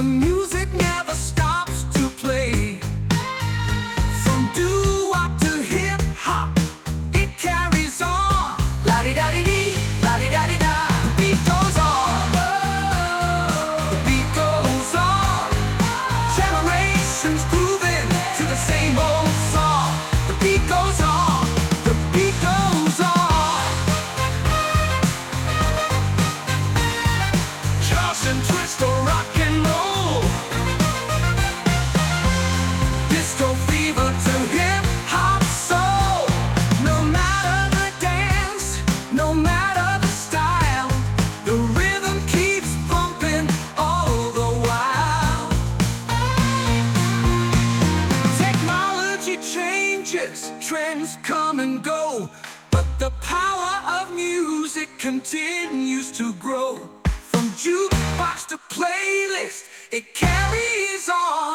The music never stops to play. From doo-wop to hip-hop, it carries on. La-di-da-di-dee, la-di-da-di-da. The beat goes on. The beat goes on. Generations grooving to the same old song. The beat goes on. The beat goes on. Toss and twist or rock and roll. Disco fever to hip-hop soul. No matter the dance, no matter the style, the rhythm keeps pumping all the while. Technology changes, trends come and go, but the power of music continues to grow. From jukebox to playlist, it carries on.